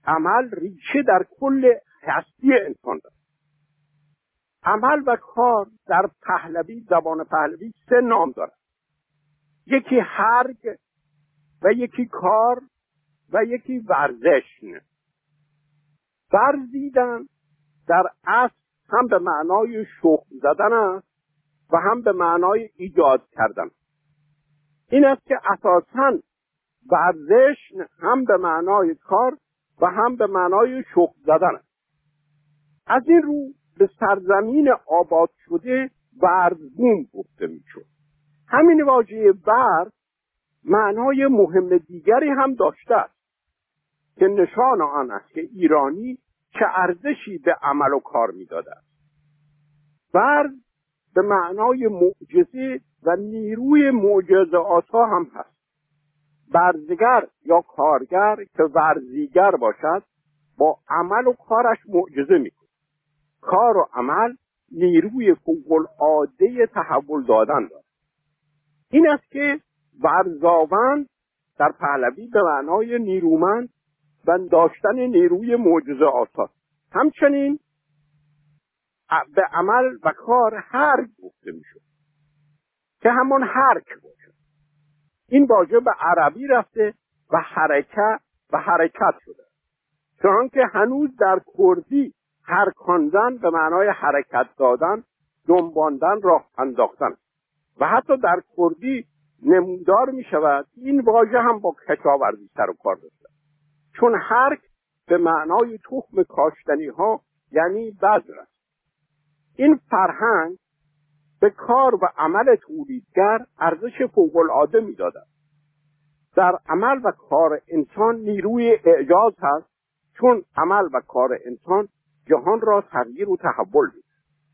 عمل ریشه در کل هستی انسان دارد. عمل و کار در پهلوی، زبان پهلوی 3 نام دارد. یکی هرگ و یکی کار و یکی ورزش. ورزیدن در اصل هم به معنای شخم زدن است و هم به معنای ایجاد کردن. این است که اساساً ورزش هم به معنای کار و هم به معنای شخم زدن است. از این رو به سرزمین آباد شده ورزگون گفته میشد. همین واژه ورز معنای مهم دیگری هم داشته است که نشان آن است که ایرانی چه ارزشی به عمل و کار میداده است. ورز به معنای معجزه و نیروی معجزه‌آسا هم هست. ورزگر یا کارگر که ورزیگر باشد با عمل و کارش معجزه میکنه. کار و عمل نیروی فوق‌العاده تحول دادن دارد. این است که ورزاوند در پهلوی به معنای نیرومند و داشتن نیروی معجزه‌آسا. همچنین به عمل و کار حرک گفته میشد که همان حرک باشد. این واژه به عربی رفته و حرکت شده، چون که هنوز در کردی حرکاندن به معنای حرکت دادن، جنباندن، راه انداختن و حتی در کردی نمودار می شود. این واژه هم با کشاورزی سر و کار داشته، چون حرک به معنای تخم کاشتنی ها یعنی بذر است. این فرهنگ به کار و عمل تولیدگر ارزش فوق‌العاده می‌دادند. در عمل و کار انسان نیروی اعجاز هست، چون عمل و کار انسان جهان را تغییر و تحول می‌دهد.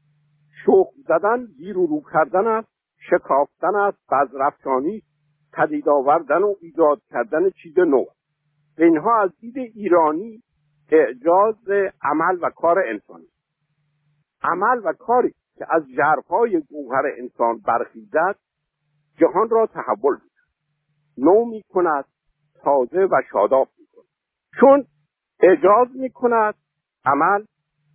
شخم زدن زیر و رو کردن است، شکافتن است، بذرافشانی، پدید آوردن و ایجاد کردن چیز نو. اینها از دید ایرانی اعجاز عمل و کار انسانی. عمل و کاری که از ژرفای گوهر انسان برخیزد جهان را تحول می‌دهد، نو می‌کند، تازه و شاداب می‌کند. چون اعجاز می‌کند عمل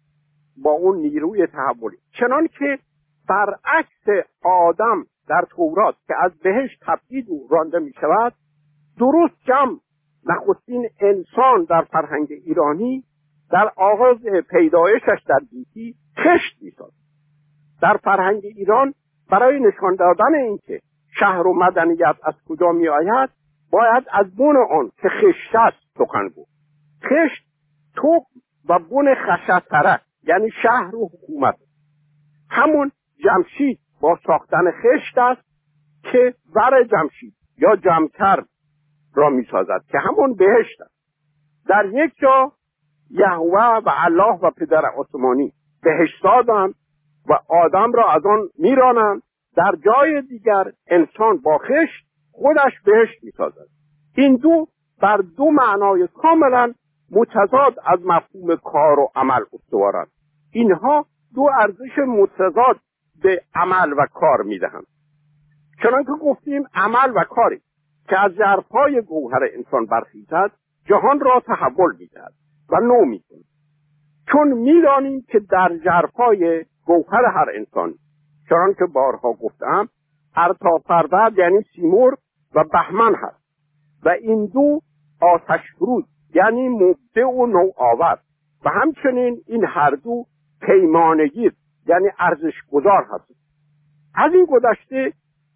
با اون نیروی تحولی. چنان که برعکس آدم در تورات که از بهشت تبعید و رانده می‌شود، درست جمع نخستین انسان در فرهنگ ایرانی در آغاز پیدایشش در گیتی خشت می‌سازد. در فرهنگ ایران برای نشان دادن اینکه شهر و مدنیت از کجا می‌آید باید از بن آن که خشت است سخن گفت. خشت تخم و بن خشتره یعنی شهر و حکومت. همون جمشید با ساختن خشت است که ور جمشید یا جمکر را می‌سازد که همون بهشت است. در یک جا یهوه و الله و پدر آسمانی بهشت سازند و آدم را از آن میرانند. در جای دیگر انسان با خشت خودش بهشت میسازد. این دو بر دو معنای کاملا متضاد از مفهوم کار و عمل استوارند. اینها دو ارزش متضاد به عمل و کار میدهند. چنانکه گفتیم عمل و کاری که از ژرفای گوهر انسان برخیزد جهان را تحول میدهد و نو میکند. چون میدانیم که در ژرفای گوهر هر انسان، چنانکه بارها گفتم، ارتافرورد یعنی سیمرغ و بهمن هست و این دو آتشفروز یعنی مبدع و نوآور و همچنین این هر دو پیمانگیر یعنی ارزشگذار هست. از این گذشته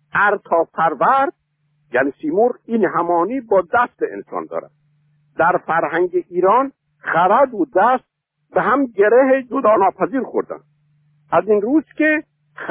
ارتافرورد یعنی سیمرغ این همانی با دست انسان دارد. در فرهنگ ایران خرد و دست به هم گره جدا ناپذیر خوردن. از این روز که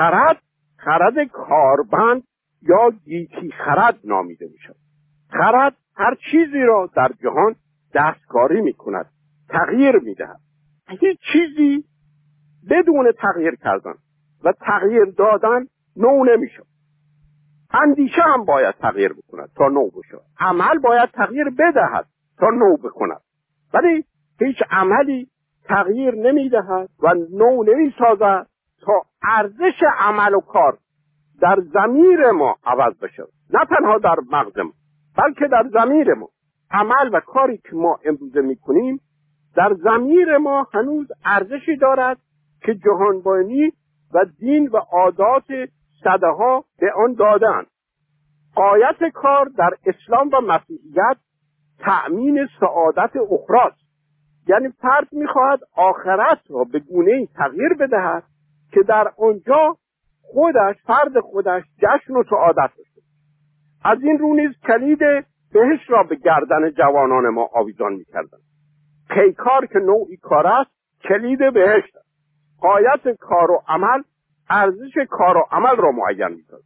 خرد کاربند یا گیتی خرد نامیده می شود. خرد هر چیزی را در جهان دستکاری می کند، تغییر می دهد. هیچ چیزی بدون تغییر کردن و تغییر دادن نو نمی شود. اندیشه هم باید تغییر بکند تا نو بشود. عمل باید تغییر بدهد تا نو بکند. ولی هیچ عملی تغییر نمی دهد و نو نمی سازد تا ارزش عمل و کار در ضمیر ما عوض بشه. نه تنها در مغز ما بلکه در ضمیر ما. عمل و کاری که ما امروزه می کنیم در ضمیر ما هنوز ارزشی دارد که جهانبانی و دین و عادات صدها به آن دادند. غایت کار در اسلام و مسیحیت تأمین سعادت اخراست. یعنی فرد می‌خواهد آخرت را به گونه‌ای تغییر بدهد که در آنجا فرد خودش جشن و سعادت داشته. از این رو نیز کلید بهشت را به گردن جوانان ما آویزان می‌کردند. پیکار که نوعی کار است کلید بهشت است. غایت کار و عمل ارزش کار و عمل را معین می‌کند.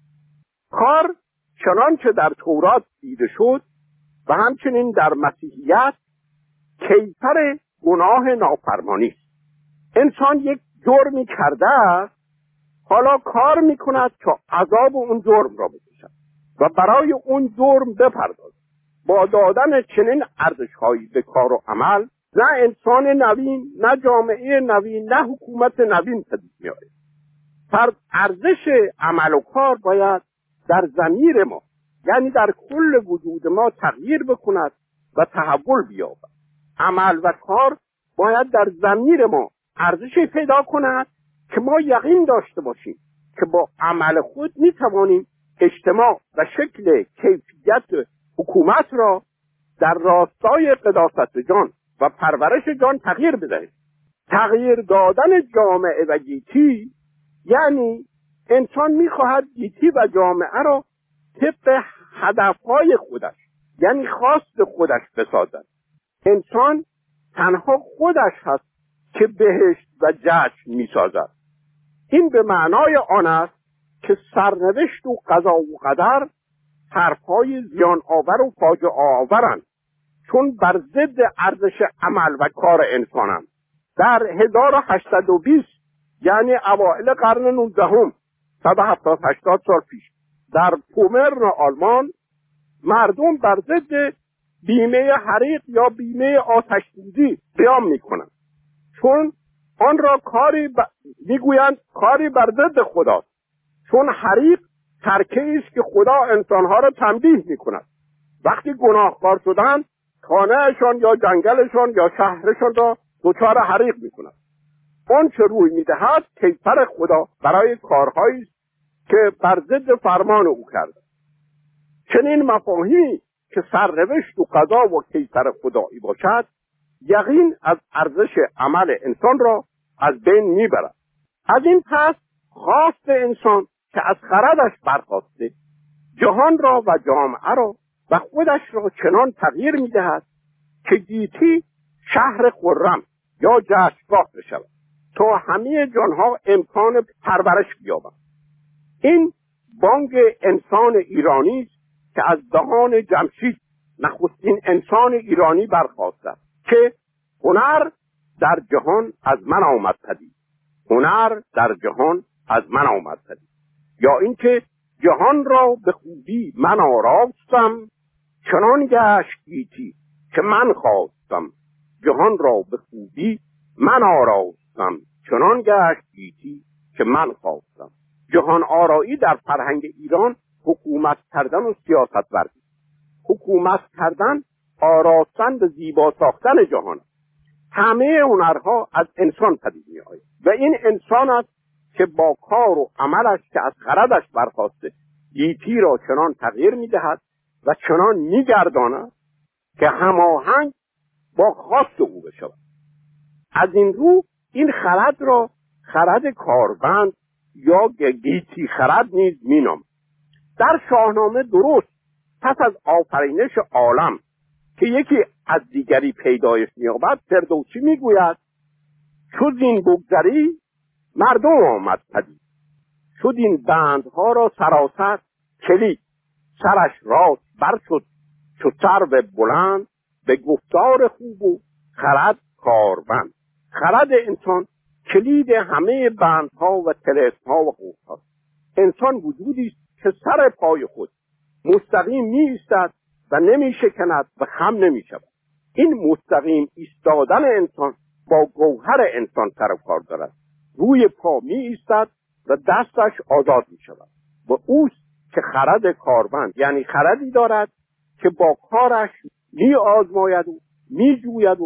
کار چنان که در تورات دیده شد و همچنین در مسیحیت کیفر گناه نافرمانی است. انسان یک جرمی کرده است، حالا کار میکند تا عذاب اون جرم را بکشد و برای اون جرم بپردازد. با دادن چنین ارزش‌هایی به کار و عمل نه انسان نوین، نه جامعه نوین، نه حکومت نوین پدید می‌آید. ارزش عمل و کار باید در ضمیر ما، یعنی در کل وجود ما تغییر بکند و تحول بیابد. عمل و کار باید در ضمیر ما ارزشی پیدا کند که ما یقین داشته باشیم که با عمل خود میتوانیم اجتماع و شکل کیفیت حکومت را در راستای قداست جان و پرورش جان تغییر بدهیم. تغییر دادن جامعه و گیتی یعنی انسان میخواهد گیتی و جامعه را طبق هدفهای خودش یعنی خواست خودش بسازد. انسان تنها خودش هست که بهشت و جشن میسازد. این به معنای آن است که سرنوشت و قضا و قدر حرفهای زیان آور و فاجعه آورند، چون بر ضد ارزش عمل و کار انسانند. در 1820 یعنی اوائل قرن 19 170-80 سال پیش در پومرن آلمان مردم بر ضد بیمه حریق یا بیمه آتش‌سوزی قیام میکنند، چون آن را میگویند کاری بر ضد خداست، چون حریق ترکه‌ای است که خدا انسانها را تنبیه میکند. وقتی گناهکار شدند خانه‌شان یا جنگلشان یا شهرشان را دچار حریق میکند. آن چه روی میدهد کیفر خدا برای کارهایی که بر ضد فرمان او کرده. چنین مفاهیمی که سرنوشت و قضا و کیفر خدایی باشد یقین از ارزش عمل انسان را از بین میبرد. از این پس خواست انسان که از خردش برخاسته جهان را و جامعه را و خودش را چنان تغییر میدهد که گیتی شهر خرم یا جشنگاه بشود تا همه جانها امکان پرورش بیابند. این بانگ انسان ایرانی است که از دهان جمشید نخستین انسان ایرانی برخاسته که هنر در جهان از من آمد پدید. هنر در جهان از من آمد پدید. یا اینکه جهان را به خوبی من آراستم، چنان گشت گیتی که من خواستم. جهان را به خوبی من آراستم، چنان گشت گیتی که من خواستم. جهان آرایی در فرهنگ ایران حکومت کردن و سیاست ورزی. حکومت کردن آراستن به زیبا ساختن جهان. همه هنرها از انسان پدید می آید و این انسان است که با کار و عملش که از خردش برخاسته گیتی را چنان تغییر می دهد و چنان می گرداند که هماهنگ با خواست او بشود. از این رو این خرد را خرد کاربند یا گیتی خرد نیز می نامد. در شاهنامه درست پس از آفرینش عالم که یکی از دیگری پیدایش می‌یابد فردوسی میگوید چو زین بگذری مردم آمد پدید، شد این بندها را سراسر کلید، سرش راست بر شد چو سرو بلند، به گفتار خوب و خرد کاربند. خرد انسان کلید همه بندها و طلسم‌ها و قفل‌هاست. انسان وجودی است که سر پای خود مستقیم می ایستد و نمی شکند و خم نمی شود. این مستقیم ایستادن انسان با گوهر انسان سر و کار دارد. روی پا می ایستد و دستش آزاد می شود و اوست که خرد کاربند، یعنی خردی دارد که با کارش می آزماید و می جوید و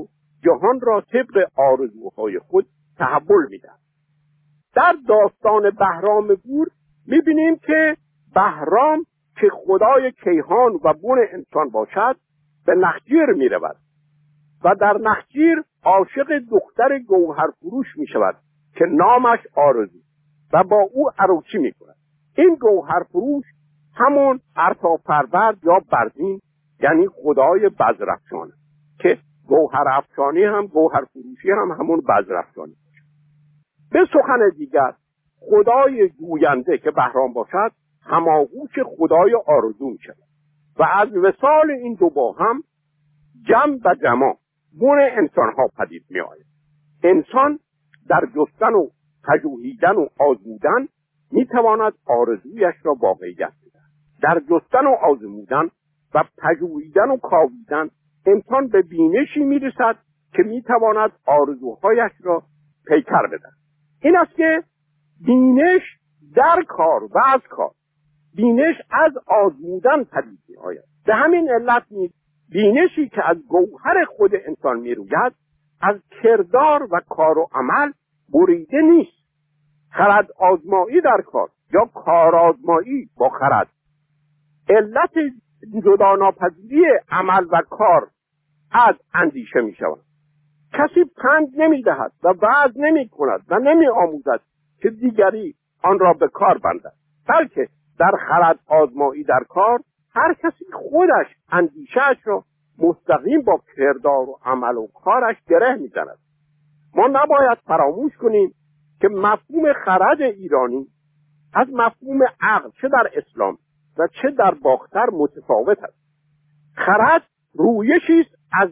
جهان را طبق آرزوهای خود تحول میدهد. در داستان بهرام گور میبینیم که بهرام که خدای کیهان و بن انسان باشد به نخجیر میرود و در نخجیر عاشق دختر گوهر فروش میشود که نامش آرزو و با او عروسی میکند. این گوهر فروش همون ارتاپرورد یا برزین یعنی خدای بزرافشان که گوهر افشانی هم گوهر فروشی هم همون بزرافشانی. به سخن دیگر خدای جوینده که بهرام باشد هماغوش خدای آرزو میشود و از وصال این دو با هم جم و جمع بن انسان ها پدید می آید. انسان در جستن و پژوهیدن و آزمودن می تواند آرزویش را واقعیت بدهد. در جستن و آزمودن و پژوهیدن و کاویدن انسان به بینشی می رسد که می تواند آرزوهایش را پیکر بدهد. این است که بینش در کار و از کار، بینش از آزمودن پدید می آید. به همین علت بینشی که از گوهر خود انسان می روید از کردار و کار و عمل بریده نیست. خرد آزمایی در کار یا کار آزمایی با خرد، علت جداناپذیری عمل و کار از اندیشه می شود. کسی پند نمی دهد و وعظ نمی کند و نمی آموزد که دیگری آن را به کار بندد، بلکه در خرد آزمایی در کار هر کسی خودش اندیشه‌اش را مستقیم با کردار و عمل و کارش گره می‌زند. ما نباید فراموش کنیم که مفهوم خرد ایرانی از مفهوم عقل چه در اسلام و چه در باختر متفاوت است. خرد رویشی است از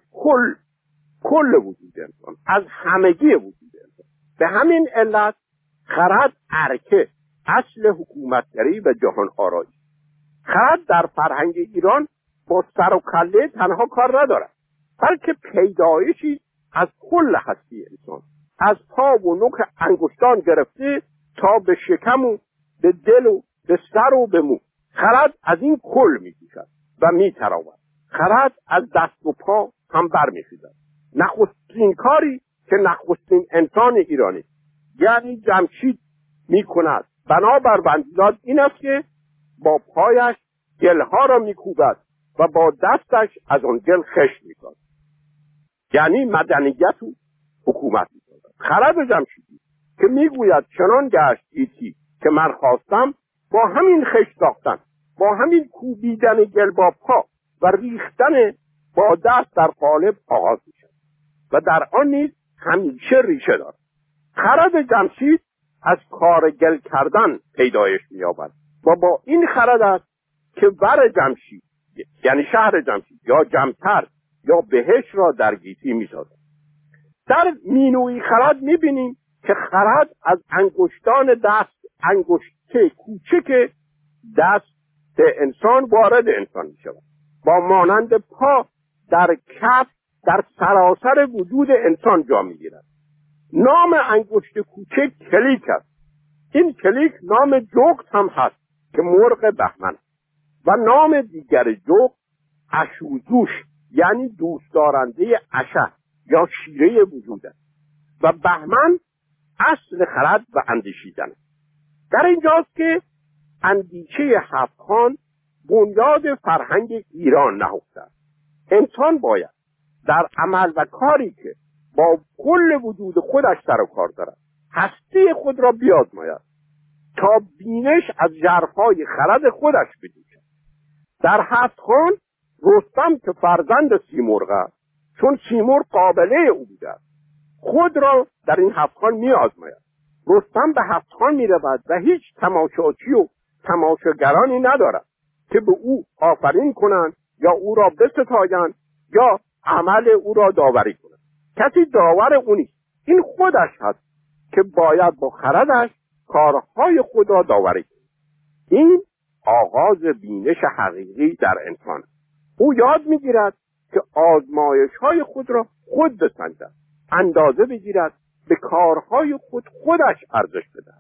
کل وجود انسان، از همگی وجود انسان. به همین علت خرد ارکه اصل حکومتگری و جهان آرایی. خرد در فرهنگ ایران با سر و کله تنها کار ندارد، بلکه پیدایشی از کل هستی انسان، از پا و نوک انگشتان گرفته تا به شکم و به دل و به سر و به مو. خرد از این کل می‌کشد و می‌تراود. خرد از دست و پا هم برمی‌خیزد. نخستین کاری که نخستین انسان ایرانی یعنی جمشید می‌کند بنابر بندیلات این است که با پایش گلها را می‌کوبد و با دستش از آن گل خشت می‌کند، یعنی مدنیت و حکومت می‌کند. خرد جمشیدی که می‌گوید چنان گشت گیتی که من خواستم، با همین خشت ساختن، با همین کوبیدن گل با پا و ریختن با دست در قالب آغاز می‌شود و در آن نیز همیشه ریشه دارد. خرد جمشید از کار گل کردن پیدایش می‌یابد و با این خرد است که ور جمشید یعنی شهر جمشید یا جمتر یا بهشت را در گیتی می‌سازد. در مینوی خرد می‌بینیم که خرد از انگشتان دست، انگشت کوچک دست انسان وارد انسان می‌شود، با مانند پا در کف در سراسر وجود انسان جا می‌گیرد. نام انگشت کوچک کلیک است. این کلیک نام جغد هم هست که مرغ بهمن و نام دیگر جغد اشوزوش یعنی دوست دارنده اشه یا شیره وجود است و بهمن اصل خرد و اندیشیدن است. در اینجاست که اندیشه هفت‌خوان بنیاد فرهنگ ایران نهفته است. انسان باید در عمل و کاری که با کل وجود خودش سر و کار دارد هستی خود را بیازماید تا بینش از ژرفای خرد خودش بدوشد. در هفت‌خوان رستم که فرزند سیمرغ است، چون سیمرغ قابله او بوده است، خود را در این هفت‌خوان می‌آزماید. رستم به هفت‌خوان می‌رود و هیچ تماشاچی و تماشاگرانی ندارد که به او آفرین کنند یا او را بستایند یا عمل او را داوری کنند. کسی داور او نیست. این خودش هست که باید با خردش کارهای خود را داوری کند. این آغاز بینش حقیقی در انسان است. او یاد میگیرد که آزمایش‌های خود را خود بسنجد، اندازه بگیرد، به کارهای خودش ارزش بدهد.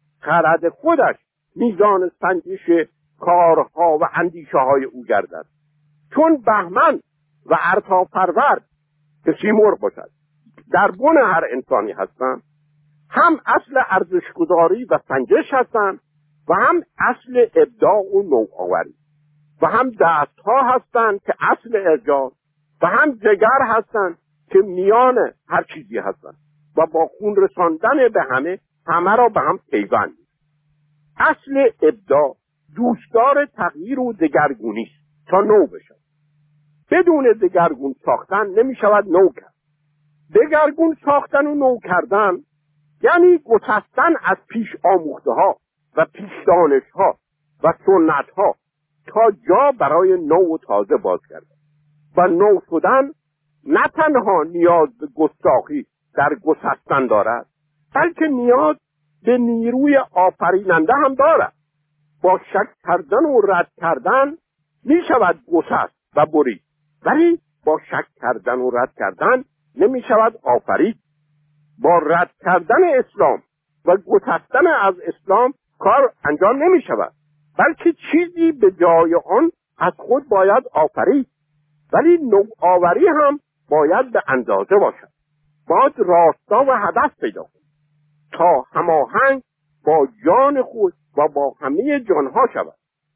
خرد خودش میزان سنجش کارها و اندیشه‌های او گردد. چون بهمن و ارتاپرورد که سیمرغ باشد در بن هر انسانی هستند، هم اصل ارزشگذاری و سنجش هستند و هم اصل ابداع و نوآوری و هم دستها هستند که اصل ارجاع و هم جگر هستند که میان هر چیزی هستند و با خون رساندن به همه را به هم پیوند. اصل ابداع دوستدار تغییر و دگرگونی است تا نو بشود. بدون دگرگون ساختن نمی شود نو کرد. دگرگون ساختن و نو کردن یعنی گسستن از پیش آموخته ها و پیش دانش ها و سنت ها تا جا برای نو و تازه باز کردن. و نو شدن نه تنها نیاز به گستاخی در گسستن دارد، بلکه نیاز به نیروی آفریننده هم دارد. با شک کردن و رد کردن می شود گسست و برید، ولی با شک کردن و رد کردن نمی شود آفرید. با رد کردن اسلام و گسستن از اسلام کار انجام نمی شود، بلکه چیزی به جای آن از خود باید آفرید. ولی نوآوری هم باید به اندازه باشد. باید راستا و هدف پیدا کنید تا هماهنگ با جان خود و با همه جانها شود.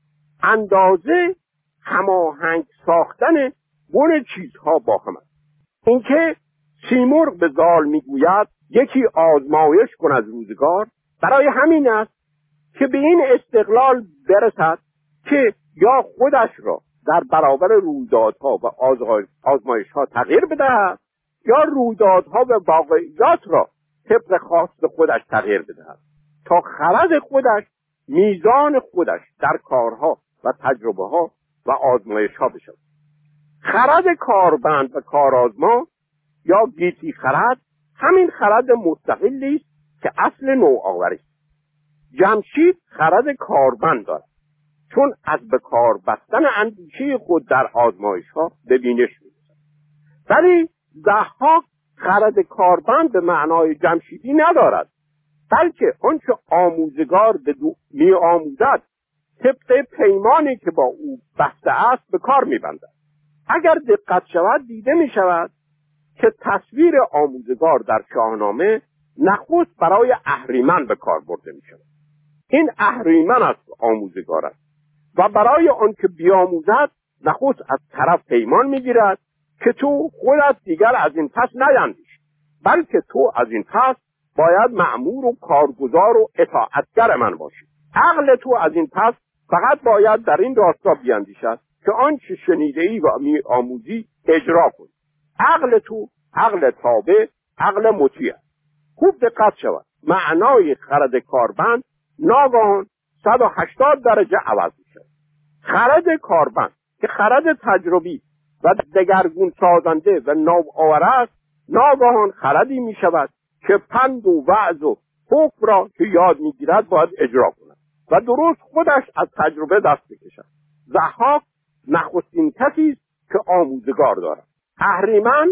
اندازه هماهنگ ساختن بن چیزها با هم است. اینکه سیمرغ به زال میگوید یکی آزمایش کن از روزگار، برای همین است که به این استقلال برسد که یا خودش را در برابر رویدادها و آزمایش‌ها تغییر بدهد یا رویدادها و واقعیات را طبق خواست خودش تغییر بدهد تا خرد خودش میزان خودش در کارها و تجربه‌ها و آزمایش‌ها بشود. خرد کاربند و کارآزما یا گیتی خرد همین خرد مستقلی است که اصل نوآوری است. جمشید خرد کاربند دارد، چون از به کار بستن اندیشه خود در آزمایش‌ها به بینش می‌رسد. ولی ضحاک خرد کاربند به معنای جمشیدی ندارد، بلکه آنچه آموزگار به می آموزد طبق پیمانی که با او بسته است به کار می‌بندد. اگر دقت شود دیده می‌شود که تصویر آموزگار در شاهنامه نخست برای اهریمن به کار برده می‌شود. این اهریمن است آموزگار است و برای آن که بیاموزد نخست از طرف پیمان می‌گیرد که تو خودت دیگر از این پس نیندیش، بلکه تو از این پس باید مأمور و کارگزار و اطاعتگر من باشی. عقل تو از این پس فقط باید در این راستا بیاندیشد که آنچه شنیده‌ای و آموزی اجرا کنی. عقل تو عقل تابع، عقل مطیع. خوب دقت شود، معنای خرد کاربند ناگهان 180 درجه عوض میشه. خرد کاربند که خرد تجربی و دگرگون سازنده و نوآور است، ناگهان خردی می شود که پند و وعظ و حکم را که یاد می گیرد باید اجرا کند و درست خودش از تجربه دست بکشد. ضحاک نخستین کسی است که آموزگار دارد. اهریمن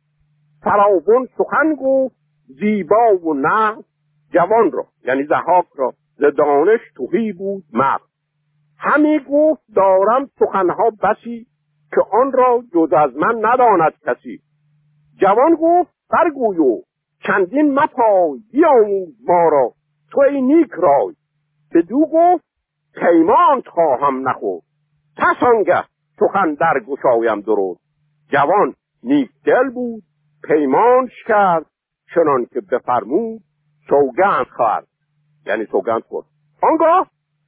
فراوان سخن گفت زیبا و نغز، جوان را یعنی ضحاک را ز دانش تهی بود مغز. همی گفت دارم سخنها بسی که آن را جز از من نداند کسی. جوان گفت برگوی و چندین مپای بیاموز ما را تو ای نیک رای. بدو گفت پیمان خواهم نخورد پس آنگه سخن در گشایم درست. جوان نیک دل بود پیمانش کرد چنان که بفرمود سوگند خورد، یعنی سوگند خورد. آنگاه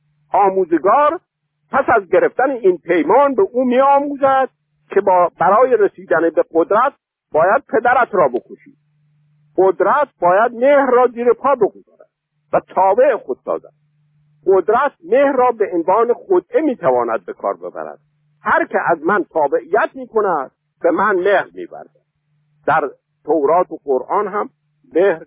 آموزگار پس از گرفتن این پیمان به او می آموزد که برای رسیدن به قدرت باید پدرت را بکشی. قدرت باید مهر را زیر پا بگذارد و تابع خود سازد. قدرت مهر را به عنوان خودعه می تواند به کار ببرد. هر که از من تابعیت می کند به من مهر می برد. در تورات و قرآن هم مهر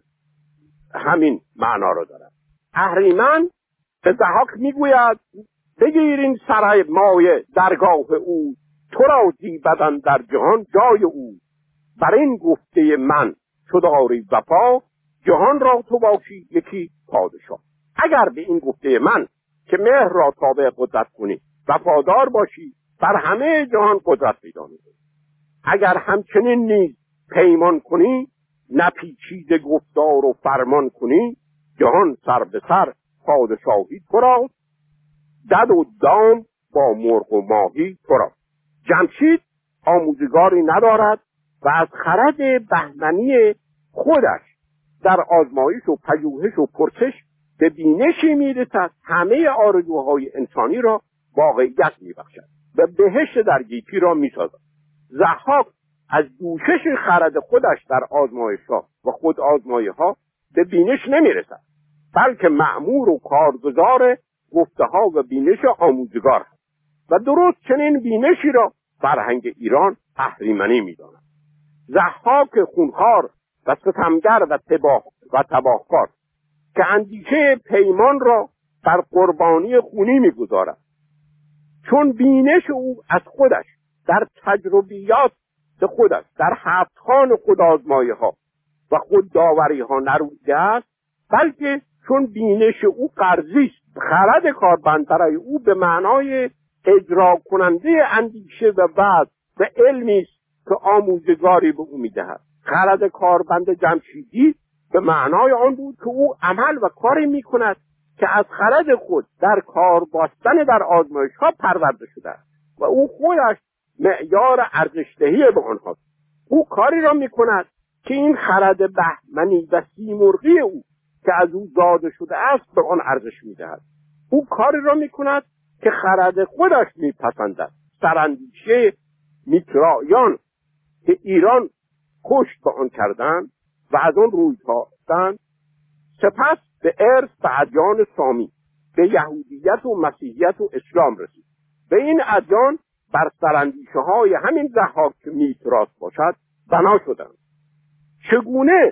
همین معنا را دارد. اهریمن به ضحاک می گوید بگیرین سرای مایه درگاه او، تو را زیبدن در جهان جای او. بر این گفته من چو داری وفا، جهان را تو باشی یکی پادشاه. اگر به این گفته من که مهر را تابع قدرت کنی وفادار باشی، بر همه جهان قدرت پیدا می‌کنی. اگر همچنین نیز پیمان کنی نپیچیده گفتار و فرمان کنی، جهان سر به سر پادشاهی تو راست، دد و دام با مرغ و ماهی تو راست. جمشید آموزگاری ندارد و از خرد بهمنی خودش در آزمایش و پژوهش و پرسش به بینشی میرسد همه آرزوهای انسانی را واقعیت میبخشد و بهشت در گیتی را میسازد. ضحاک از جوشش خرد خودش در آزمایش‌ها و خود آزمایی‌ها به بینش نمیرسد، بلکه مأمور و کارگزار گفته‌ها و بینش آموزگار است و درست چنین بینشی را فرهنگ ایران اهریمنی می‌داند. ضحاک خونخوار و ستمگر و تباهکار که اندیشه پیمان را بر قربانی خونی می‌گذارد، چون بینش او از خودش در تجربیات خودش در هفتخوان خود آزمایی‌ها و خود داوری‌ها نروده است، بلکه چون بینش او قرضی است، خرد کاربند برای او به معنای اجرا کننده اندیشه و وعظ و علمی است که آموزگاری به او می‌دهد. خرد کاربند جمشیدی به معنای آن بود که او عمل و کاری می‌کند که از خرد خود در کار بستن در آزمایش‌ها پرورده شده است و او خودش معیار ارزش‌دهی به آنهاست. او کاری را می‌کند که این خرد بهمنی و سیمرغی او که از او داده شده است به آن ارزش می‌دهد. او کاری را می‌کند که خرد خودش می‌پسندد. سراندیشه میترایان که ایران کشت به آن کردند و از آن روی تافتند، سپس به ارث به ادیان سامی، به یهودیت و مسیحیت و اسلام رسید و این ادیان بر سراندیشه های همین ضحاک که میتراث باشد بنا شدند. چگونه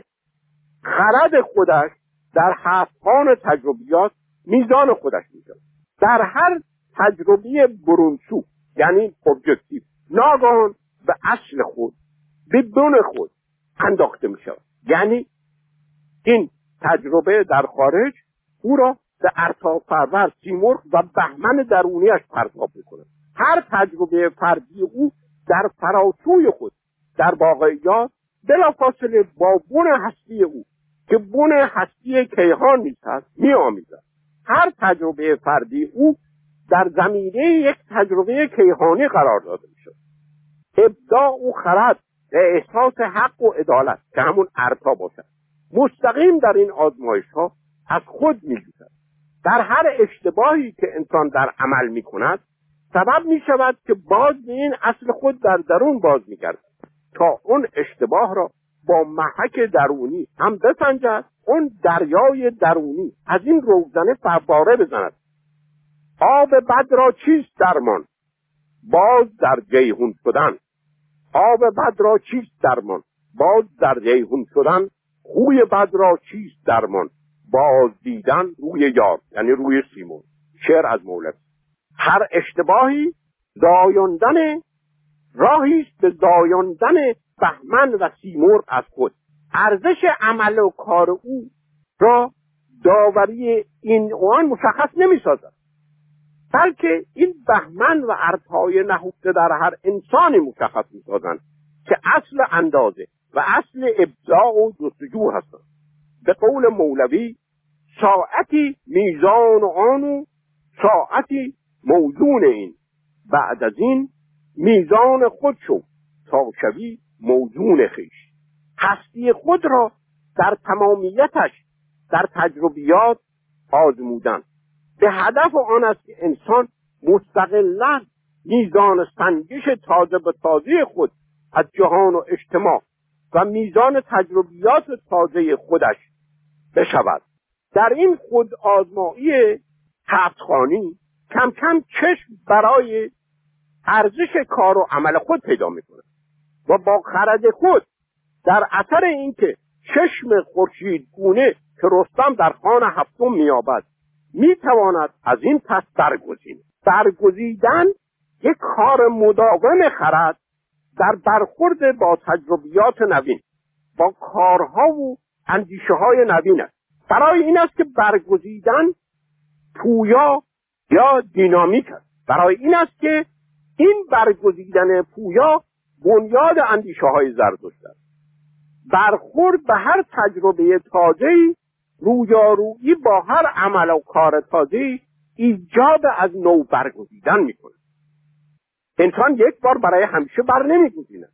خرد خودش در هفتخوان تجربیات میزان خودش میشد، در هر تجربه برونسو یعنی ابجکتیو ناگهان به اصل خود به بن خود انداخته میشود، یعنی این تجربه در خارج او را به ارتاف پرور سیمرغ و بهمن درونیش پرتاب میکند. هر تجربه فردی او در فراسوی خود در واقعیات بلافاصله با بن هستی او که بن هستی کیهان نیست میآمیزد. هر تجربه فردی او در زمینه یک تجربه کیهانی قرار داده میشد. ابداع و خرد و احساس حق و عدالت که همون ارتا باشد مستقیم در این آزمایش ها از خود می‌جوشد. در هر اشتباهی که انسان در عمل می‌کند سبب می‌شود که باز به این اصل خود در درون باز می‌گردد تا اون اشتباه را با محک درونی هم بسنجد، اون دریای درونی از این روزنه فواره بزند. آب بد را چیست درمان؟ باز در جیحون شدن. آب بد را چیست درمان؟ باز در جیحون شدن. خوی بد را چیست درمان؟ باز دیدن روی یار، یعنی روی سیمون. شعر از مولوی. هر اشتباهی زایاندن راهی است به زایاندن بهمن و سیمرغ از خود. ارزش عمل و کار او را داوری این و آن مشخص نمی‌سازد، بلکه این بهمن و ارتای نهفته در هر انسانی مشخص می‌سازند که اصل اندازه و اصل ابداع و جستجو هستند. به قول مولوی ساعتی میزان آن و ساعتی موزون این، بعد از این میزان خود شو تا شوی موزون خویش. هستی خود را در تمامیتش در تجربیات آزمودن به هدف آن است که انسان مستقلاً میزان سنجش تازه به تازه خود از جهان و اجتماع و میزان تجربیات تازه خودش بشود. در این خود آزمایی هفتخوانی کم کم چشم برای ارزش کار و عمل خود پیدا میکنه و با خرد خود در اثر اینکه چشم خورشید گونه که رستم در خان هفتم میابد میتواند از این پس برگزیدن یک کار مداوم خرد در برخورد با تجربیات نوین، با کارها و اندیشه های نوین است. برای این است که برگزیدن پویا یا دینامیک است. برای این است که این برگزیدن پویا بنیاد اندیشه های زرتشت است. برخورد به هر تجربه تازه‌ای، رویارویی با هر عمل و کار تازه‌ای ایجاب از نو برگزیدن میکنه. انسان یک بار برای همیشه بر نمیگزینه.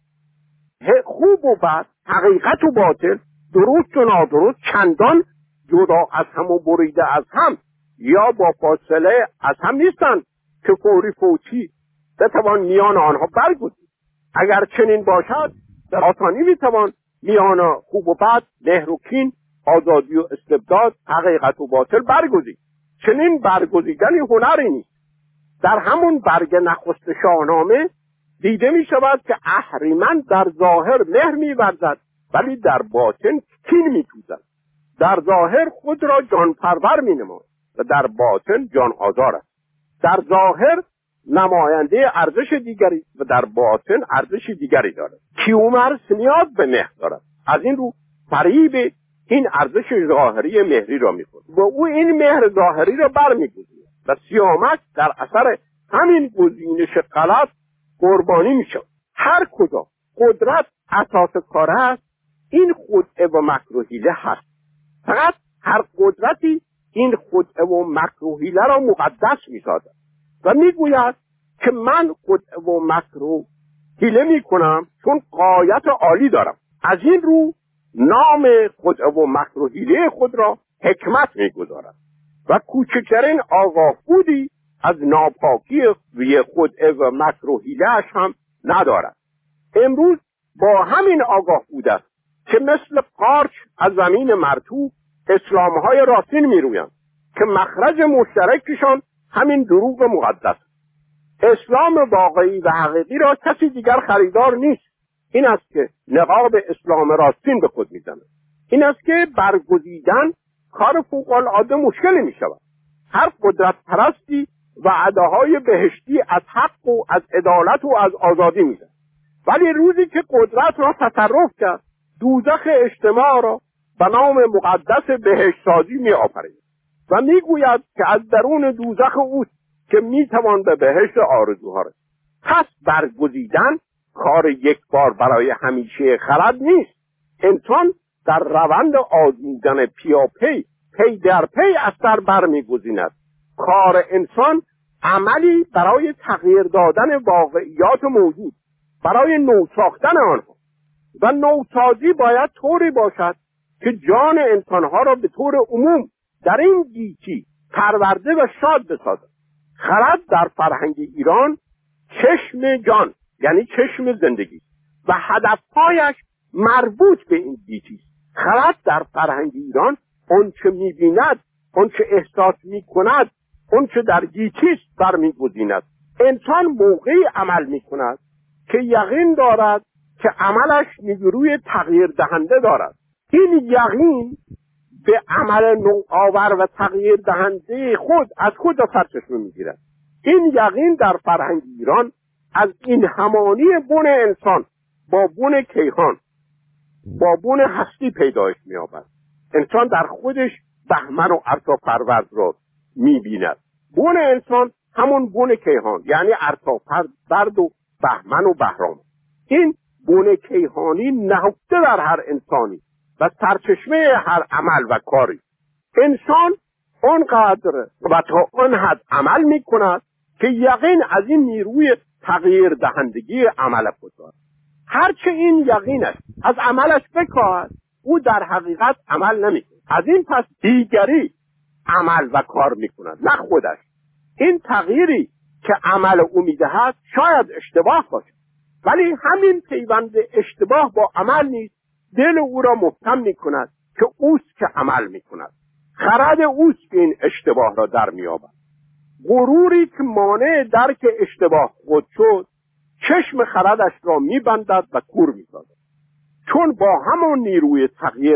خوب و بد، حقیقت و باطل، درست و نادرست چندان جدا از هم و بریده از هم یا با فاصله از هم نیستن که فوری فوتی بتوان میان آنها برگزید. اگر چنین باشد به آسانی میتوان میان خوب و بد، مهر و کین، آزادی و استبداد، حقیقت و باطل برگزید. چنین برگزیدنی هنری نیست. در همون برگ نخست شاهنامه دیده می شود که اهریمن در ظاهر مهر می ورزد ولی در باطن کین می توزد. در ظاهر خود را جان پرور می نماید و در باطن جان آزار است. در ظاهر نماینده ارزش دیگری و در باطن ارزش دیگری دارد. کیومرث نیاز به مهر دارد، از این رو فریب این ارزش ظاهری مهری را می خورد و او این مهر ظاهری را برمی‌گزیند و سیامک در اثر همین گزینش غلط قربانی می شود. هر کجا قدرت اساس کار است، این خدعه و مکر و حیله هست. فقط هر قدرتی این خدعه و مکر و حیله را مقدس می سازد و می گوید که من خدعه و مکر و حیله می کنم چون غایت عالی دارم. از این رو نام خدعه و مکر و حیله خود را حکمت می گذارد و کوچکترین آگاه بودی از ناپاکی خدعه و مکر و حیله‌اش هم ندارد. امروز با همین آگاه بوده است که مثل قارچ از زمین مرطوب اسلام‌های راستین می‌رویند که مخرج مشترکشان همین دروغ مقدس. اسلام واقعی و حقیقی را کسی دیگر خریدار نیست. این است که نقاب اسلام راستین به خود می‌زند. این است که برگزیدن کار فوق‌العاده مشکلی می‌شود. هر قدرت پرستی وعده‌های بهشتی از حق و از عدالت و از آزادی می‌دهد، ولی روزی که قدرت را تصرف کرد دوزخ اجتماع را به نام مقدس بهشت‌سازی می‌آفرید و می‌گوید که از درون دوزخ اوست که می‌توان به بهشت آرزوها رسید. پس برگزیدن کار یک بار برای همیشه خرد نیست. انسان در روند آزمودن پیاپی پی در پی از سر برمی‌گزیند. کار انسان عملی برای تغییر دادن واقعیات موجود، برای نو ساختن آنها و نوسازی باید طوری باشد که جان انسانها را به طور عموم در این گیتی پرورده و شاد بسازد. خرد در فرهنگ ایران چشم جان یعنی چشم زندگی و هدفهایش مربوط به این گیتی است. خرد در فرهنگ ایران آنچه می‌بیند، آنچه احساس می‌کند، آنچه در گیتی است برمی‌گزیند. انسان موقعی عمل می‌کند که یقین دارد که عملش نیروی تغییر دهنده دارد. این یقین به عمل نوآور و تغییر دهنده خود از کجا سرچشمه می‌گیرد؟ این یقین در فرهنگ ایران از این همانی بن انسان با بن کیهان، با بن هستی پیدایش می‌یابد. انسان در خودش بهمن و ارتاپرورد را می‌بیند. بن انسان همون بن کیهان یعنی ارتاپرورد و بهمن و بهرام. این بن کیهانی نهفته در هر انسانی و سرچشمه هر عمل و کاری. انسان آنقدر و تا آن حد عمل می‌کند که یقین از این نیروی تغییر دهندگی عمل خود دارد. هرچه این یقینش از عملش بکاهد او در حقیقت عمل نمی‌کند. از این پس دیگری عمل و کار می‌کند نه خودش. این تغییری که عمل او می‌دهد شاید اشتباه باشد، ولی همین پیوند اشتباه با عمل نیست دل او را محکم می‌کند که اوست که عمل می‌کند. خرد اوست که این اشتباه را در می‌یابد. غروری که مانع درک اشتباه خود شد چشم خردش را می‌بندد و کور می‌سازد، چون با همون نیروی تغییر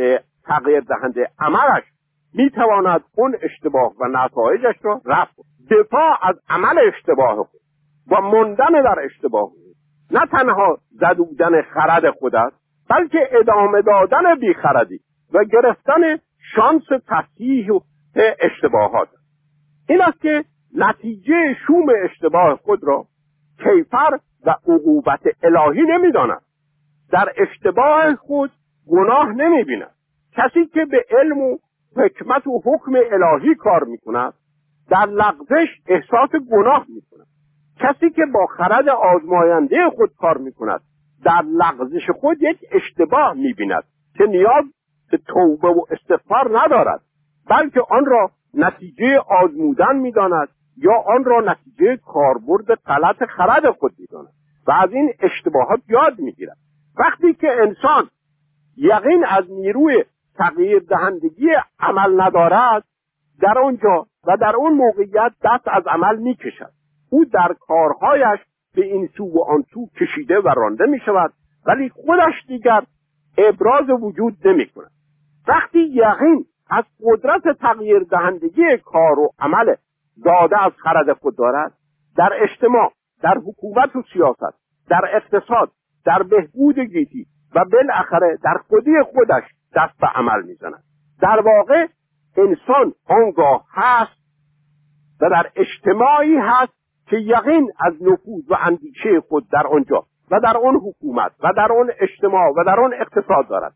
دهنده عملش می‌تواند اون اشتباه و نتایجش را رفع. دفاع از عمل اشتباه خود و ماندن در اشتباه خود نه تنها زدودن خرد خود است، بلکه ادامه دادن بیخردی و گرفتن شانس تصحیح اشتباهات. این است که نتیجه شوم اشتباه خود را کیفر و عقوبت الهی نمی‌داند. در اشتباه خود گناه نمی‌بیند. کسی که به علم و حکمت و حکم الهی کار می‌کند در لغزش احساس گناه می‌کند. کسی که با خرد آزماینده خود کار می‌کند در لغزش خود یک اشتباه می‌بیند که نیاز به توبه و استغفار ندارد، بلکه آن را نتیجه آزمودن می‌داند یا آن را نتیجه کاربرد غلط خرد خود می‌داند و از این اشتباهات یاد می‌گیرد. وقتی که انسان یقین از نیروی تغییر دهندگی عمل ندارد، در آنجا و در اون موقعیت دست از عمل می‌کشد. او در کارهایش به این سو و آن سو کشیده و رانده می‌شود، ولی خودش دیگر ابراز وجود نمی‌کند. وقتی یقین از قدرت تغییر دهندگی کار و عمل داده از خرد خود دارد، در اجتماع، در حکومت و سیاست، در اقتصاد، در بهبود گیتی و بالاخره در خودی خودش دست به عمل می‌زند. در واقع انسان آنگاه هست و در اجتماعی هست که یقین از نفوذ و اندیشه خود در آنجا و در آن حکومت و در آن اجتماع و در آن اقتصاد دارد.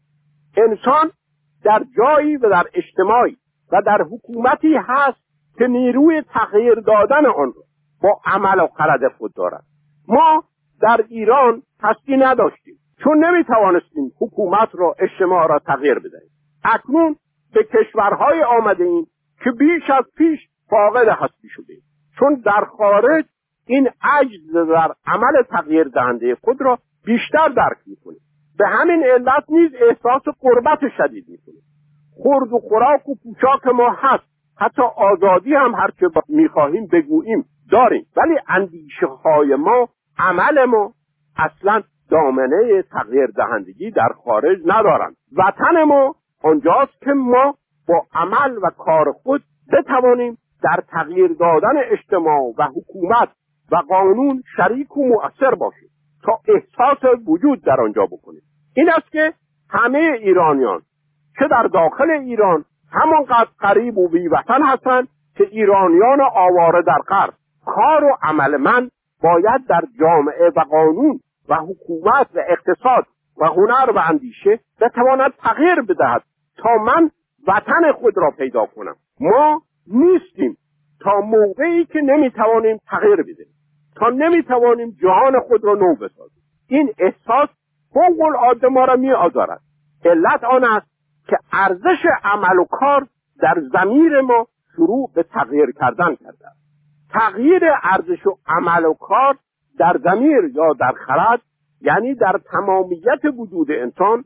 انسان در جایی و در اجتماعی و در حکومتی هست که نیروی تغییر دادن آن را با عمل و خرد خود دارد. ما در ایران هستی نداشتیم چون نمیتوانستیم حکومت را، اجتماع را تغییر بدهیم. اکنون به کشورهای آمده ایم که بیش از پیش فاقد هستی شدیم، چون در خارج این عجز در عمل تغییر دهنده خود را بیشتر درک میکنیم. به همین علت نیز احساس غربت شدید میکنیم. خورد و خوراک و پوشاک ما هست، حتی آزادی هم هر چه میخواهیم بگوییم داریم، ولی اندیشه های ما، عمل ما اصلا دامنه تغییر دهندگی در خارج ندارند. وطن ما آنجاست که ما با عمل و کار خود بتوانیم در تغییر دادن اجتماع و حکومت و قانون شریک و مؤثر باشیم تا احساس وجود در آنجا بکنیم. این است که همه ایرانیان که در داخل ایران همانقدر غریب و بی‌وطن هستند که ایرانیان آواره در غرب. کار و عمل من باید در جامعه و قانون و حکومت و اقتصاد و هنر و اندیشه بتواند تغییر بدهد تا من وطن خود را پیدا کنم. ما نیستیم تا موقعی که نمیتوانیم تغییر بدهیم، تا نمیتوانیم جهان خود را نو بسازیم. این احساس فوق العاده ما را می‌آزارد. علت آن است که ارزش عمل و کار در ضمیر ما شروع به تغییر کردن کرده است. تغییر ارزش و عمل و کار در ضمیر یا در خرد، یعنی در تمامیت وجود انسان،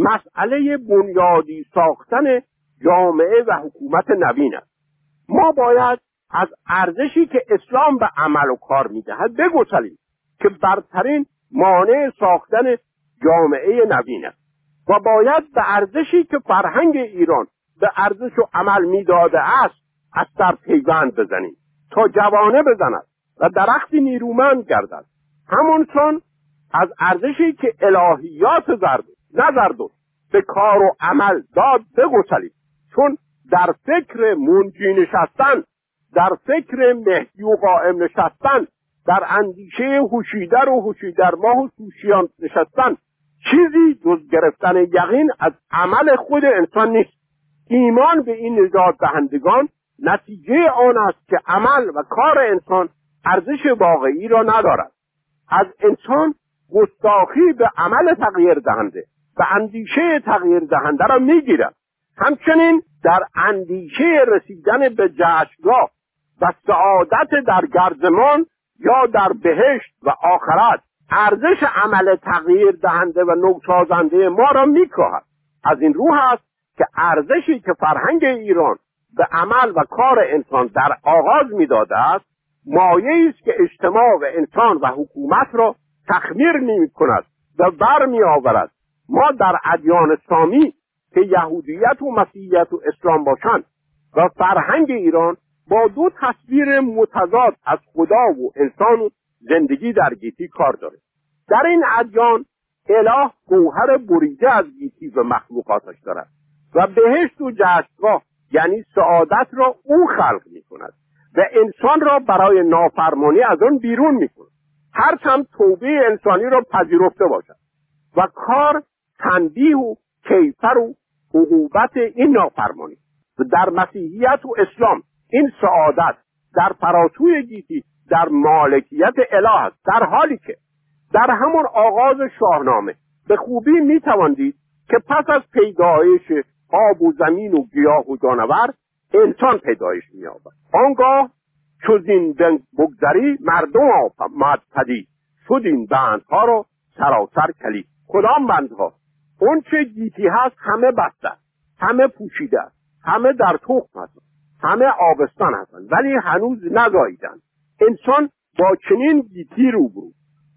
مسئله بنیادی ساختن جامعه و حکومت نوین است. ما باید از ارزشی که اسلام به عمل و کار می‌دهد بگسلیم که برترین مانع ساختن جامعه نوین است و باید به ارزشی که فرهنگ ایران به ارزش و عمل می‌داده است از سر پیوند بزنیم تا جوانه بزند و درختی نیرومند گردد. همونطور از ارزشی که الهیات زردشت به کار و عمل داد بگسلیم، چون در فکر منجی نشستن، در فکر مهدی و قائم نشستن، در اندیشه هوشیدر و هوشیدر ماه و سوشیان نشستن چیزی جز گرفتن یقین از عمل خود انسان نیست. ایمان به این نجات دهندگان نتیجه آن است که عمل و کار انسان ارزش واقعی را ندارد. از انسان گستاخی به عمل تغییر دهنده و اندیشه تغییر دهنده را میگیرد. همچنین در اندیشه رسیدن به جشنگاه و سعادت در گردمان یا در بهشت و آخرت ارزش عمل تغییر دهنده و نوسازنده ما را میکاهد. از این رو است که ارزشی که فرهنگ ایران به عمل و کار انسان در آغاز میداده است، مایه‌ای است که اجتماع و انسان و حکومت را تخمیر می‌کند و برمی‌آورد. ما در ادیان سامی که یهودیت و مسیحیت و اسلام باشند و فرهنگ ایران با دو تصویر متضاد از خدا و انسان و زندگی در گیتی کار دارد. در این ادیان اله گوهر بریده از گیتی و مخلوقاتش دارد و بهشت و جشنگاه یعنی سعادت را او خلق می‌کند و انسان را برای نافرمانی از آن بیرون می‌کند، هرچند توبه انسانی را پذیرفته باشد و کار تنبیه و کیفر و عقوبت این نافرمانی. در مسیحیت و اسلام این سعادت در فراتوی گیتی در مالکیت اله است، در حالی که در همون آغاز شاهنامه به خوبی میتواندید که پس از پیدایش آب و زمین و گیاه و جانور انسان پیدایش می‌یابد. آنگاه چو زین بگذری مردم آمد پدید، شد این بندها را سراسر کلید. کدام بندها؟ اون چه گیتی هست همه بسته، همه پوشیده، همه در تخم هست، همه آبستان هستند ولی هنوز نزاییدند. انسان با چنین گیتی روبرو.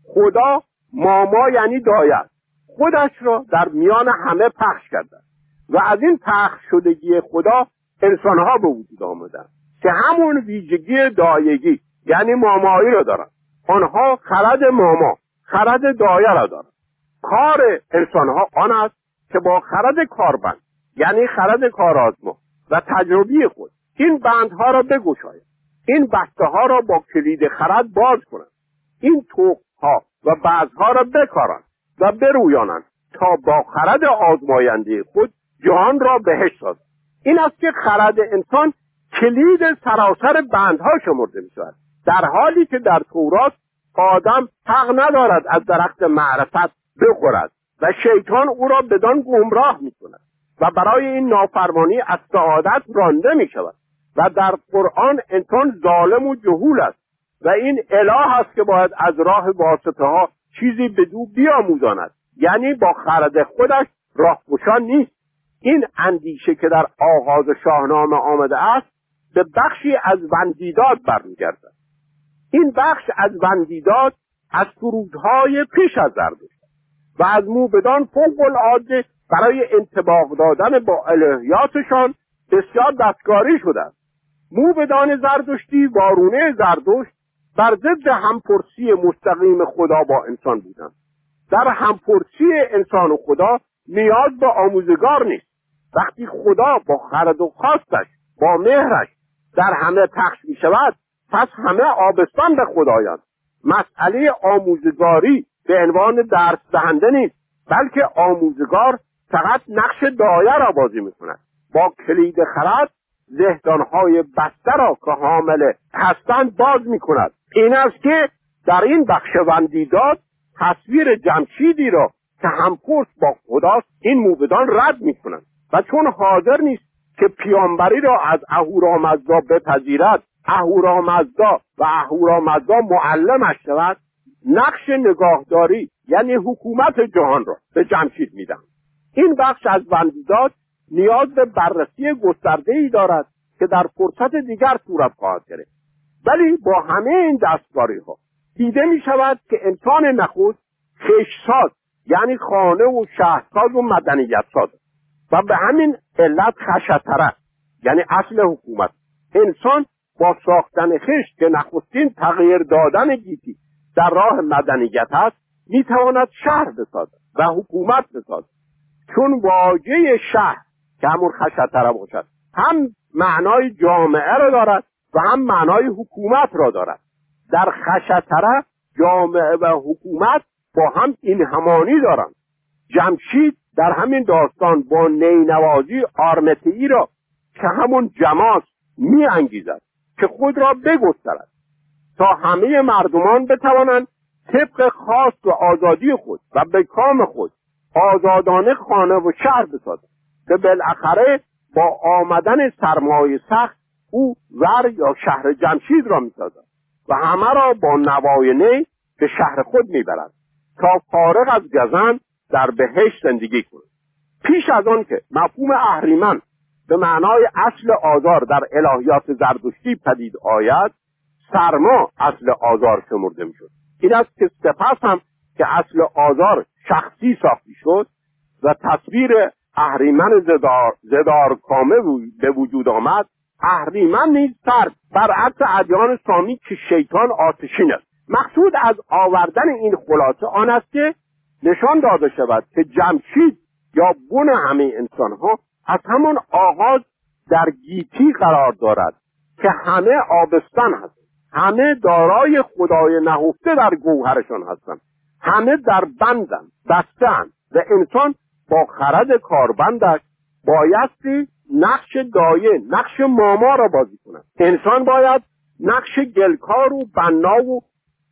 خدا ماما یعنی دایه خودش را در میان همه پخش کرده و از این پخش شدگی خدا انسانها به وجود آمدند که همون ویژگی دایگی یعنی مامایی را دارند. آنها خرد ماما، خرد دایه را دارند. کار انسانها آن است که با خرد کاربند یعنی خرد کارآزما و تجربی خود این بندها را بگشایند، این بسته ها را با کلید خرد باز کنند، این توقها و بذرها را بکارند و برویانند تا با خرد آزماینده خود جهان را بهشت سازند. این است که خرد انسان کلید سراسر بندها شمرده می شود، در حالی که در تورات آدم حق ندارد از درخت معرفت بخورد و شیطان او را بدان گمراه می کند و برای این نافرمانی از سعادت رانده می شود و در قرآن انسان ظالم و جهول است و این اله است که باید از راه واسطه ها چیزی بدو بیاموزاند، یعنی با خرد خودش راهگشا نیست. این اندیشه که در آغاز شاهنامه آمده است به بخشی از وندیداد برمیگردد. این بخش از وندیداد از فرودهای پیش از زردشت و از موبدان فوق العاده برای انطباق دادن با الهیاتشان بسیار دستکاری شده است. موبدان زردشتی وارونه زردشت بر ضد همپرسی مستقیم خدا با انسان بودند. در همپرسی انسان و خدا نیاز به آموزگار نیست. وقتی خدا با خرد و خواستش با مهرش در همه پخش می شود پس همه آبستان به خدایند. مسئله آموزگاری به عنوان درس دهنده نیست، بلکه آموزگار فقط نقش دایه را بازی می کند. با کلید خرد زهدانهای بسته را که حامل هستند باز می کند. این است که در این بخش وندیداد تصویر جمشیدی را که همپرس با خداست این موبدان رد می کنند و چون حاضر نیست که پیامبری را از اهورامزدا بپذیرد، اهورامزدا و اهورامزدا معلمش شود، نقش نگاهداری یعنی حکومت جهان را به جمشید میدن. این بخش از وندیداد نیاز به بررسی گسترده‌ای دارد که در فرصت دیگر صورت خواهد گرفت. ولی با همه این دستکاری‌ها دیده می شود که انسان نخست خشت‌ساز یعنی خانه و شهرساز و مدنیت ساز و به همین علت خشتره یعنی اصل حکومت. انسان با ساختن خشت که نخستین تغییر دادن گیتی در راه مدنیت است میتواند شهر بسازد و حکومت بسازد، چون واژه شهر که همون خشتره باشد هم معنای جامعه را دارد و هم معنای حکومت را دارد. در خشتره جامعه و حکومت با هم این همانی دارند. جمشید در همین داستان با نینوازی آرمتئی را که همون جماس می انگیزد که خود را بگسترد تا همه مردمان بتوانند طبق خواست و آزادی خود و به کام خود آزادانه خانه و شهر بسازد که بالاخره با آمدن سرمایه سخت او ور یا شهر جمشید را می سازد و همه را با نوای نی به شهر خود می برد تا فارغ از گزند در بهشت زندگی کند. پیش از آن که مفهوم اهریمن به معنای اصل آزار در الهیات زردشتی پدید آید، سرما اصل آزار شمرده می شد. این است که سپس هم که اصل آزار شخصی ساخته شد و تصویر اهریمن زدار کامه به وجود آمد، اهریمن نیز سرد برعکس ادیان سامی که شیطان آتشین است. مقصود از آوردن این خلاصه آن است که نشان داده شود که جمشید یا بن همه انسانها از همان آغاز در گیتی قرار دارد که همه آبستن هست، همه دارای خدای نهفته در گوهرشان هستند، همه در بندن، بستن و انسان با خرد کاربندش بایستی نقش دایه، نقش ماما را بازی کند. انسان باید نقش گلکار و بنا و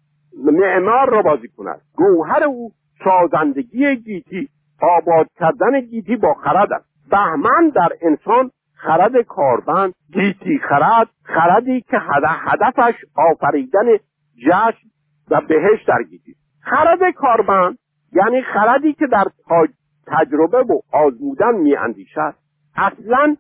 معمار را بازی کند. گوهر او سازندگی گیتی، آباد کردن گیتی با خرد است. بهمن در انسان خرد کاربند، گیتی خرد، خردی که هدفش آفریدن جشن و بهشت در گیتی. خرد کاربند یعنی خردی که در تجربه و آزمودن می اندیشد. اصلا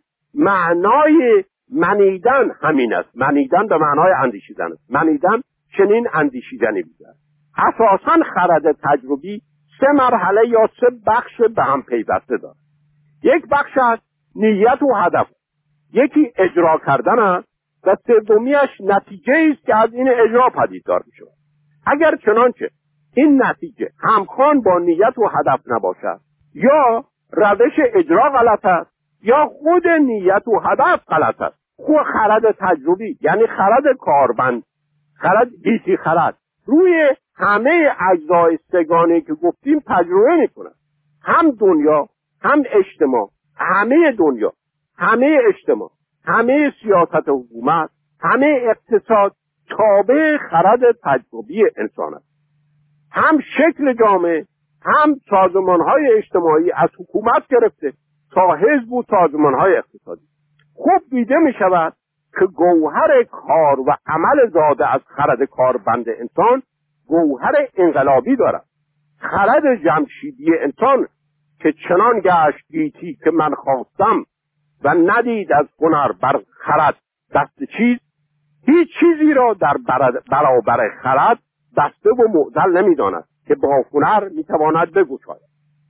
معنای منیدن همین است. منیدن به معنای اندیشیدن است. منیدن چنین اندیشیدنی بوده. اساساً خرد تجربی 3 مرحله یا 3 بخش به هم پیوسته دارد. یک بخش است نیت و هدف، یکی اجرا کردن است و سومیش نتیجه است که از این اجرا پدیدار می شود. اگر چنانچه این نتیجه همخوان با نیت و هدف نباشد، یا روش اجرا غلط است یا خود نیت و هدف غلط است، خود خرد تجربی یعنی خرد کاربند، خرد گیتی خرد روی همه اجزای سگانه که گفتیم تجربه میکنه. هم دنیا، هم اجتماع، همه دنیا، همه اجتماع، همه سیاست و حکومت، همه اقتصاد تابع خرد تجربی انسان است. هم شکل جامعه، هم سازمان‌های اجتماعی از حکومت گرفته تا حزب و سازمان‌های اقتصادی. خوب دیده می‌شود که گوهر کار و عمل زاده از خرد کاربند انسان گوهر انقلابی دارد. خرد جمشیدی انسان که چنان گشت گیتی که من خواستم و ندید از هنر بر خرد دست چیز، هیچ چیزی را در برابر خرد بسته و معضل نمی‌داند که با هنر می‌تواند بگشاید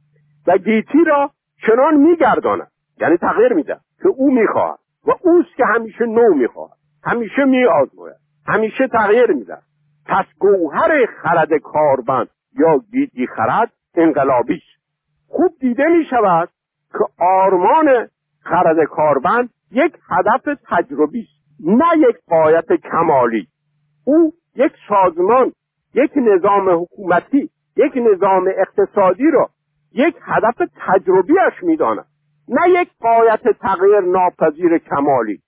و گیتی را چنان می‌گرداند، یعنی تغییر می‌دهد که او می‌خواهد و اوست که همیشه نو می‌خواهد، همیشه می‌آزماید، همیشه تغییر می‌دهد. پس گوهر خرد کاربند یا گیتی خرد انقلابی است. خوب دیده می‌شود که آرمان خرد کاربند یک هدف تجربی است، نه یک غایت کمالی. او یک سازمان، یک نظام حکومتی، یک نظام اقتصادی را یک هدف تجربیش می‌داند، نه یک غایت تغییر ناپذیر کمالی.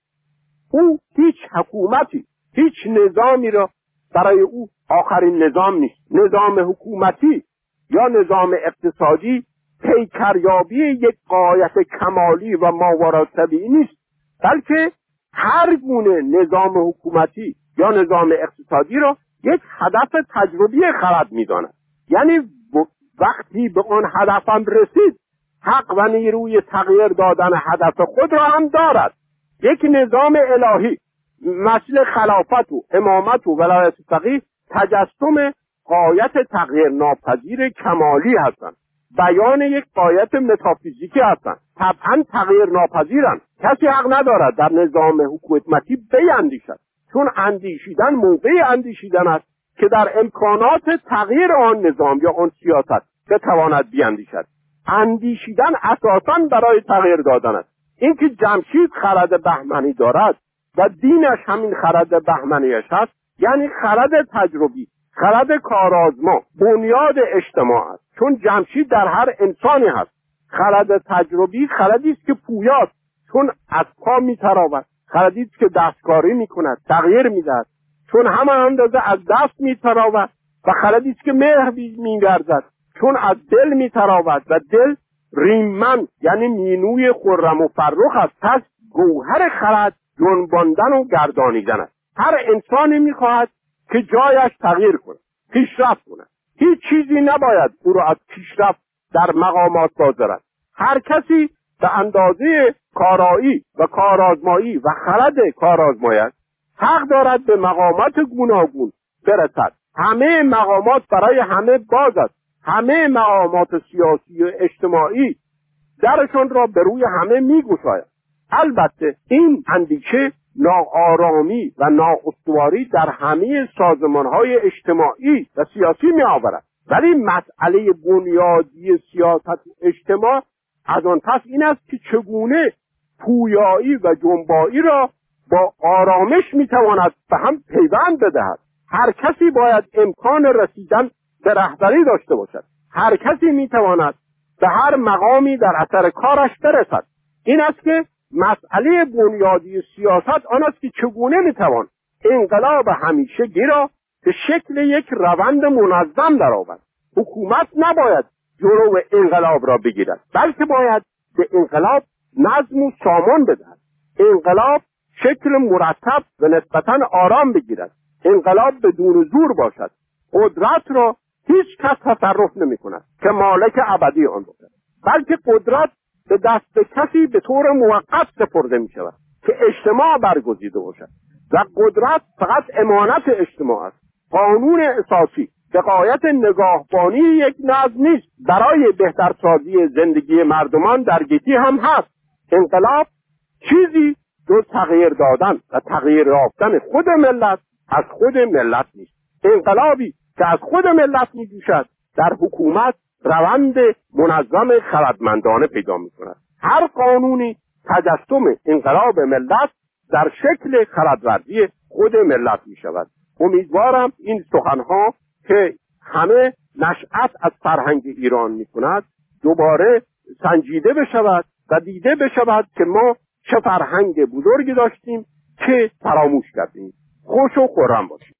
او هیچ حکومتی، هیچ نظامی را برای او آخرین نظام نیست. نظام حکومتی یا نظام اقتصادی پیکریابی یک غایت کمالی و ماورا طبیعی نیست، بلکه هر گونه نظام حکومتی یا نظام اقتصادی را یک هدف تجربی خرد می‌داند. یعنی وقتی به آن هدفم رسید، حق و نیروی تغییر دادن هدف خود را هم دارد. یک نظام الهی مثل خلافت و امامت و ولایت فقیه تجسم غایت تغییر ناپذیر کمالی هستند، بیان یک غایت متافیزیکی هستند، طبعا تغییر ناپذیرند. کسی حق ندارد در نظام حکومتی بیندیشد، چون اندیشیدن موقع اندیشیدن است که در امکانات تغییر آن نظام یا آن سیاست بتواند بیندیشد. اندیشیدن اساساً برای تغییر دادن است. اینکه جمشید خرد بهمنی دارد و دینش همین خرد بهمنیش هست، یعنی خرد تجربی، خرد کارآزما، بنیاد اجتماع است. چون جمشید در هر انسانی هست. خرد تجربی خردی است که پویاست، چون از پا میتراود، خردی است که دستکاری میکند، تغییر میدهد، چون همه اندازه از دست میتراود، و خردی است که مهر می‌ورزد، چون از دل میتراود و دل ریمن یعنی مینوی خرم و فرخ است. پس گوهر خرد جنباندن و گردانیدن است. هر انسانی میخواهد که جایش تغییر کنه، پیشرفت کنه. هیچ چیزی نباید او را از پیشرفت در مقامات بازدارد. هر کسی به اندازه کارایی و کارآزمایی و خرد کارآزمایی حق دارد به مقامات گوناگون برسد. همه مقامات برای همه باز است. همه مقامات سیاسی و اجتماعی درشون را به روی همه میگشاید. البته این اندیشه ناآرامی و نااستواری در همه سازمان‌های اجتماعی و سیاسی می‌آورد، ولی مسئله بنیادی سیاست و اجتماع از آن پس این است که چگونه پویایی و جنبایی را با آرامش می‌تواند به هم پیوند بدهد. هر کسی باید امکان رسیدن به رهبری داشته باشد. هر کسی می‌تواند به هر مقامی در اثر کارش برسد. این است که مسئله بنیادی سیاست آن است که چگونه میتوان انقلاب همیشگی را به شکل یک روند منظم درآورد. حکومت نباید جلو انقلاب را بگیرد، بلکه باید به انقلاب نظم و سامان بدهد. انقلاب شکل مرتب و نسبتاً آرام بگیرد. انقلاب بدون زور باشد. قدرت را هیچ کس تصرف نمی کند که مالک ابدی آن باشد، بلکه قدرت به دست کسی به طور موقت سپرده می شود که اجتماع برگزیده باشد و قدرت فقط امانت اجتماع است. قانون اساسی به غایت نگاهبانی یک نظم نیست. برای بهترسازی زندگی مردمان در گیتی هم هست. انقلاب چیزی جز تغییر دادن و تغییر یافتن خود ملت از خود ملت نیست. انقلابی که از خود ملت می جوشد در حکومت روند منظم خردمندانه پیدا می کند. هر قانونی تجسم انقلاب ملت در شکل خردورزی خود ملت می شود. امیدوارم این سخنها که همه نشأت از فرهنگ ایران می کند دوباره سنجیده بشود و دیده بشود که ما چه فرهنگ بزرگی داشتیم که فراموش کردیم. خوش و خرم باشید.